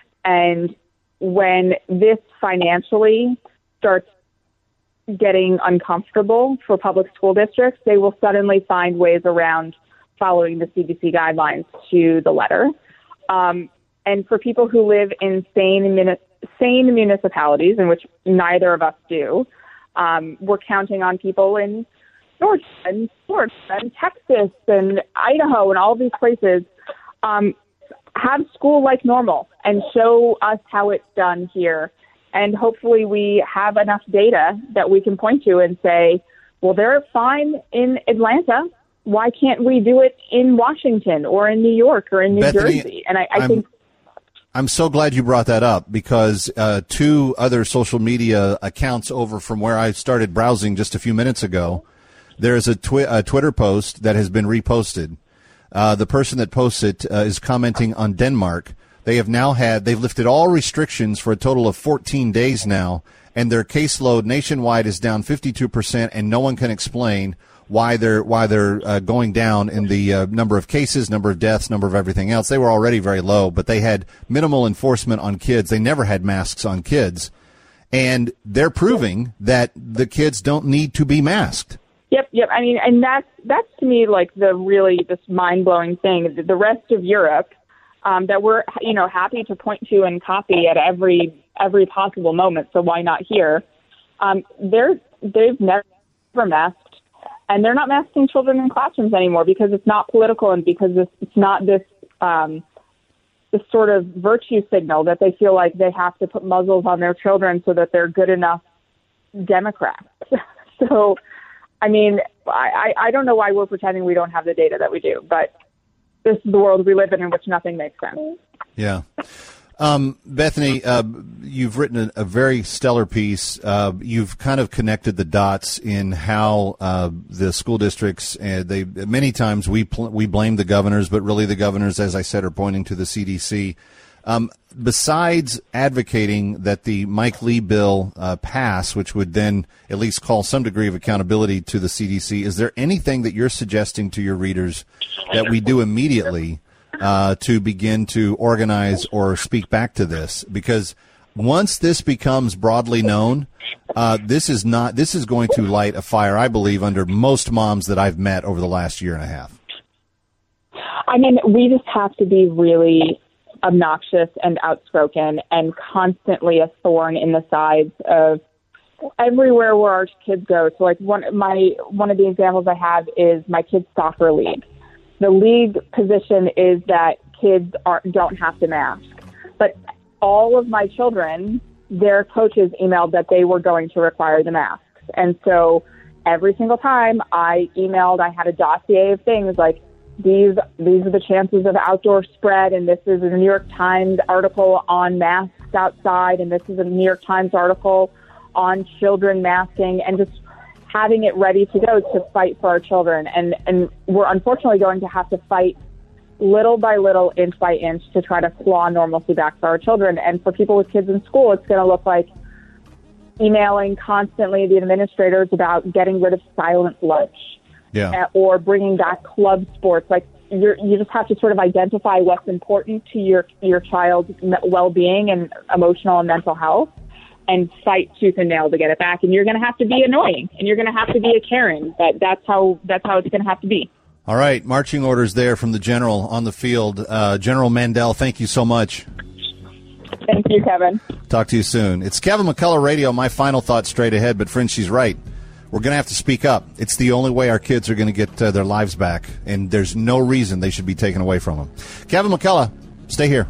And when this financially starts getting uncomfortable for public school districts, they will suddenly find ways around following the C D C guidelines to the letter. Um, and for people who live in sane, muni- sane municipalities, in which neither of us do, um, we're counting on people in Georgia and Florida and Texas and Idaho and all of these places um, have school like normal and show us how it's done here. And hopefully we have enough data that we can point to and say, well, they're fine in Atlanta. Why can't we do it in Washington or in New York or in New Bethany, Jersey? And I, I I'm, think I'm so glad you brought that up, because uh, two other social media accounts over from where I started browsing just a few minutes ago, there's a, twi- a Twitter post that has been reposted. Uh, the person that posts it uh, is commenting on Denmark. They have now had, they've lifted all restrictions for a total of fourteen days now, and their caseload nationwide is down fifty-two percent, and no one can explain why they're why they're uh, going down in the uh, number of cases, number of deaths, number of everything else. They were already very low, but they had minimal enforcement on kids. They never had masks on kids, and they're proving that the kids don't need to be masked. Yep, yep. I mean, and that's that's to me like the really this mind blowing thing. The rest of Europe. Um, that we're, you know, happy to point to and copy at every every possible moment. So why not here? Um, they're they've never masked, and they're not masking children in classrooms anymore because it's not political and because it's, it's not this um, this sort of virtue signal that they feel like they have to put muzzles on their children so that they're good enough Democrats. So, I mean, I, I don't know why we're pretending we don't have the data that we do, but this is the world we live in in which nothing makes sense. Yeah. Um, Bethany, uh, you've written a, a very stellar piece. Uh, you've kind of connected the dots in how uh, the school districts, uh, they many times we pl- we blame the governors, but really the governors, as I said, are pointing to the C D C. Um, besides advocating that the Mike Lee bill uh, pass, which would then at least call some degree of accountability to the C D C, is there anything that you're suggesting to your readers that we do immediately uh, to begin to organize or speak back to this? Because once this becomes broadly known, uh, this is not this is going to light a fire, I believe, under most moms that I've met over the last year and a half. I mean, we just have to be really obnoxious and outspoken and constantly a thorn in the sides of everywhere where our kids go. So like one my one of the examples I have is my kids' soccer league. The league position is that kids are don't have to mask. But all of my children, their coaches emailed that they were going to require the masks. And so every single time I emailed, I had a dossier of things like, These these are the chances of outdoor spread, and this is a New York Times article on masks outside, and this is a New York Times article on children masking, and just having it ready to go to fight for our children. And, and we're unfortunately going to have to fight little by little, inch by inch, to try to claw normalcy back for our children. And for people with kids in school, it's going to look like emailing constantly the administrators about getting rid of silent lunch. Yeah. Or bringing back club sports. Like you're, you just have to sort of identify what's important to your your child's well-being and emotional and mental health, and fight tooth and nail to get it back. And you're going to have to be annoying, and you're going to have to be a Karen. But that's how that's how it's going to have to be. All right, marching orders there from the general on the field. Uh, General Mandel, thank you so much. Thank you, Kevin. Talk to you soon. It's Kevin McCullough Radio. My final thought straight ahead, but friend, she's right. We're going to have to speak up. It's the only way our kids are going to get uh, their lives back, and there's no reason they should be taken away from them. Kevin McCullough, stay here.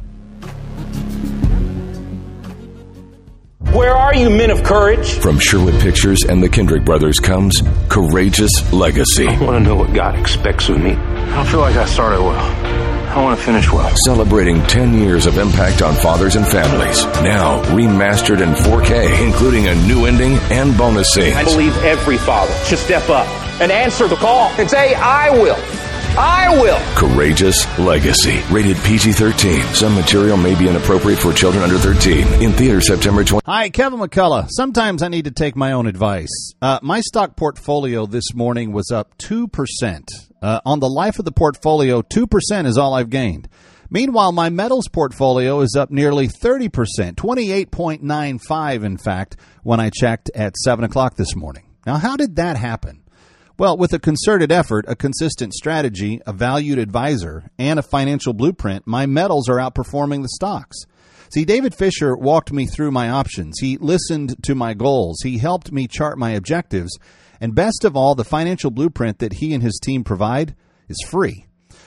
Where are you, men of courage? From Sherwood Pictures and the Kendrick Brothers comes Courageous Legacy. I want to know what God expects of me. I don't feel like I started well. I want to finish well. Celebrating ten years of impact on fathers and families. Now remastered in four K, including a new ending and bonus scenes. I believe every father should step up and answer the call and say, I will. I will. Courageous Legacy. Rated P G thirteen. Some material may be inappropriate for children under thirteen. In theaters September twentieth. Hi, Kevin McCullough. Sometimes I need to take my own advice. Uh, my stock portfolio this morning was up two percent. Uh, on the life of the portfolio, two percent is all I've gained. Meanwhile, my metals portfolio is up nearly thirty percent, twenty-eight point nine five, in fact, when I checked at seven o'clock this morning. Now, how did that happen? Well, with a concerted effort, a consistent strategy, a valued advisor, and a financial blueprint, my metals are outperforming the stocks. See, David Fisher walked me through my options. He listened to my goals. He helped me chart my objectives. And best of all, the financial blueprint that he and his team provide is free.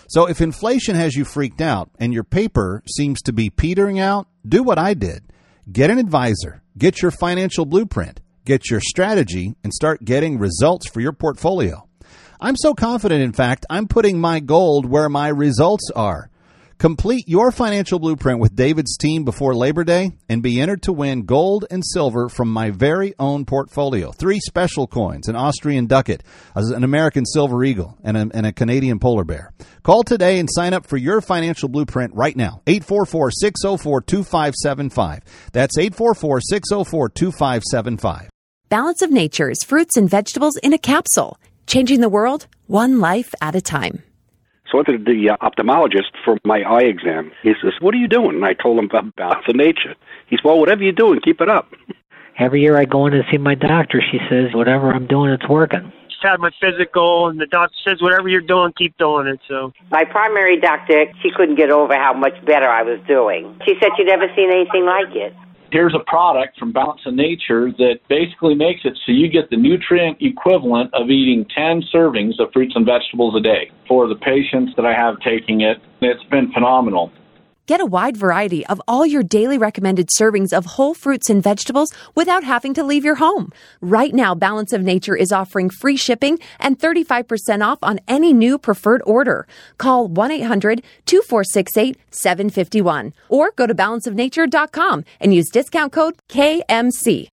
So if inflation has you freaked out and your paper seems to be petering out, do what I did. Get an advisor, get your financial blueprint, get your strategy, and start getting results for your portfolio. I'm so confident, in fact, I'm putting my gold where my results are. Complete your financial blueprint with David's team before Labor Day and be entered to win gold and silver from my very own portfolio. Three special coins, an Austrian ducat, an American silver eagle, and a, and a Canadian polar bear. Call today and sign up for your financial blueprint right now. eight four four, six oh four, two five seven five. That's eight four four, six oh four, two five seven five. Balance of Nature's fruits and vegetables in a capsule. Changing the world, one life at a time. So I went to the uh, ophthalmologist for my eye exam. He says, "What are you doing?" And I told him about Balance of Nature. He said, "Well, whatever you're doing, keep it up." Every year I go in and see my doctor. She says, "Whatever I'm doing, it's working." Just had my physical, and the doctor says, "Whatever you're doing, keep doing it." So my primary doctor, she couldn't get over how much better I was doing. She said she'd never seen anything like it. Here's a product from Balance of Nature that basically makes it so you get the nutrient equivalent of eating ten servings of fruits and vegetables a day. For the patients that I have taking it, it's been phenomenal. Get a wide variety of all your daily recommended servings of whole fruits and vegetables without having to leave your home. Right now, Balance of Nature is offering free shipping and thirty-five percent off on any new preferred order. Call one eight hundred, two four six eight, seven five one or go to balance of nature dot com and use discount code K M C.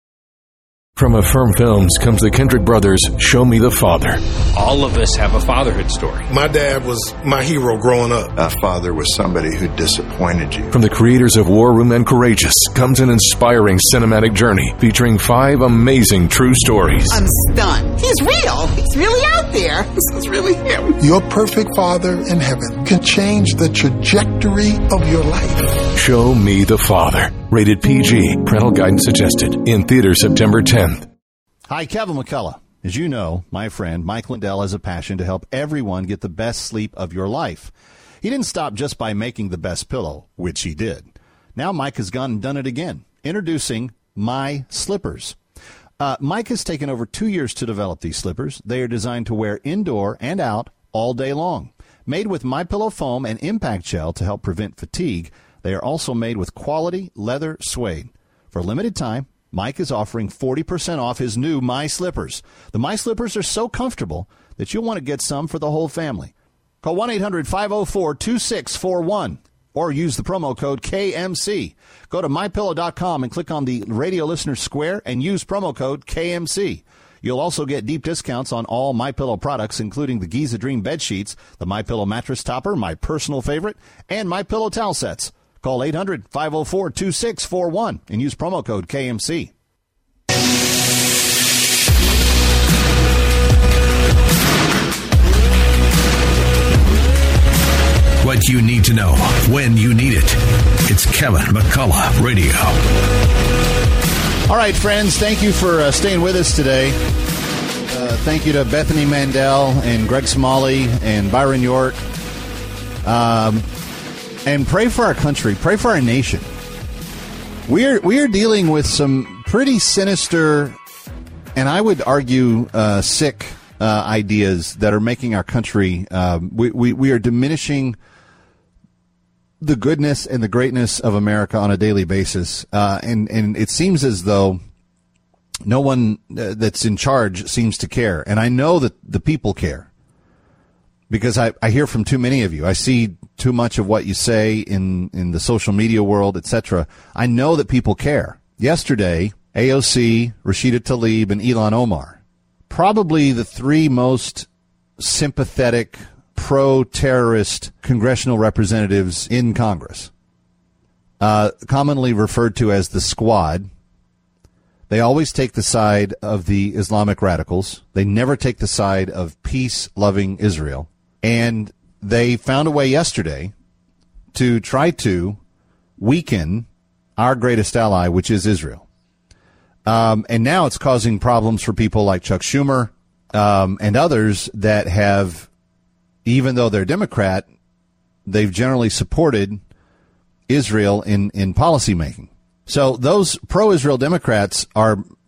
From Affirm Films comes the Kendrick Brothers' Show Me the Father. All of us have a fatherhood story. My dad was my hero growing up. A father was somebody who disappointed you. From the creators of War Room and Courageous comes an inspiring cinematic journey featuring five amazing true stories. I'm stunned. He's real. He's really out there. This is really him. Your perfect Father in heaven can change the trajectory of your life. Show Me the Father. Rated P G. Parental guidance suggested. In theaters September tenth. Hi, Kevin McCullough. As you know, my friend Mike Lindell has a passion to help everyone get the best sleep of your life. He didn't stop just by making the best pillow, which he did. Now Mike has gone and done it again. Introducing My Slippers. Uh, Mike has taken over two years to develop these slippers. They are designed to wear indoor and out all day long. Made with MyPillow foam and impact gel to help prevent fatigue, they are also made with quality leather suede. For a limited time, Mike is offering forty percent off his new My Slippers. The My Slippers are so comfortable that you'll want to get some for the whole family. Call one eight hundred, five oh four, two six four one or use the promo code K M C. Go to my pillow dot com and click on the Radio Listener Square and use promo code K M C. You'll also get deep discounts on all MyPillow products, including the Giza Dream bed sheets, the MyPillow mattress topper, my personal favorite, and MyPillow towel sets. Call eight hundred, five oh four, two six four one and use promo code K M C. What you need to know when you need it. It's Kevin McCullough Radio. All right, friends, thank you for uh, staying with us today. Uh, thank you to Bethany Mandel and Greg Smalley and Byron York. Um... And pray for our country. Pray for our nation. We are we are dealing with some pretty sinister, and I would argue uh, sick uh, ideas that are making our country. Um, we, we we are diminishing the goodness and the greatness of America on a daily basis, uh, and and it seems as though no one uh, that's in charge seems to care. And I know that the people care, because I, I hear from too many of you. I see too much of what you say in, in the social media world, et cetera. I know that people care. Yesterday, A O C, Rashida Tlaib, and Ilhan Omar, probably the three most sympathetic, pro-terrorist congressional representatives in Congress, uh, commonly referred to as the Squad. They always take the side of the Islamic radicals. They never take the side of peace-loving Israel. And they found a way yesterday to try to weaken our greatest ally, which is Israel. Um, and now it's causing problems for people like Chuck Schumer um, and others that have, even though they're Democrat, they've generally supported Israel in, in policymaking. So those pro-Israel Democrats are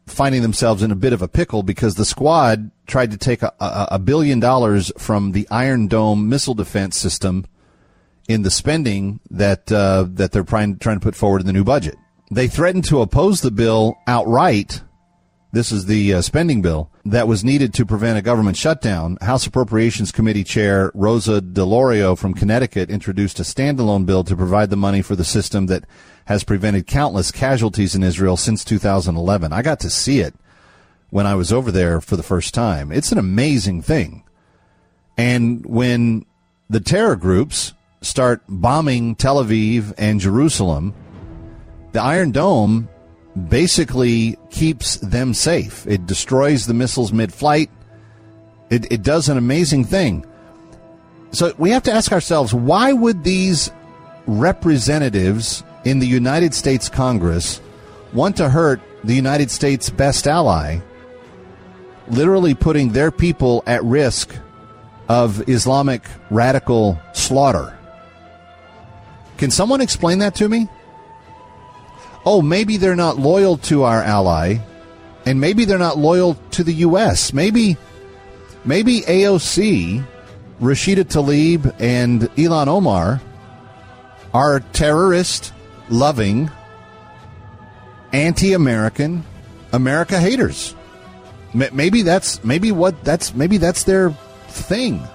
finding themselves in a bit of a pickle because the Squad tried to take a, a, a billion dollars from the Iron Dome missile defense system in the spending that uh, that they're trying, trying to put forward in the new budget. They threatened to oppose the bill outright. This is the uh, spending bill that was needed to prevent a government shutdown. House Appropriations Committee Chair Rosa DeLauro from Connecticut introduced a standalone bill to provide the money for the system that has prevented countless casualties in Israel since two thousand eleven. I got to see it when I was over there for the first time. It's an amazing thing. And when the terror groups start bombing Tel Aviv and Jerusalem, the Iron Dome basically keeps them safe. It destroys the missiles mid-flight. It, it does an amazing thing. So we have to ask ourselves, why would these representatives in the United States Congress want to hurt the United States' best ally, literally putting their people at risk of Islamic radical slaughter? Can someone explain that to me? Oh, maybe they're not loyal to our ally, and maybe they're not loyal to the U S. Maybe, maybe A O C, Rashida Tlaib, and Ilhan Omar are terrorist-loving, anti-American, America haters. Maybe that's maybe what that's maybe that's their thing.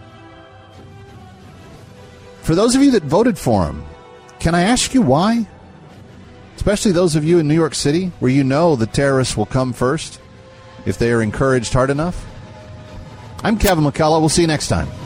For those of you that voted for him, can I ask you why? Especially those of you in New York City, where you know the terrorists will come first if they are encouraged hard enough. I'm Kevin McCullough. We'll see you next time.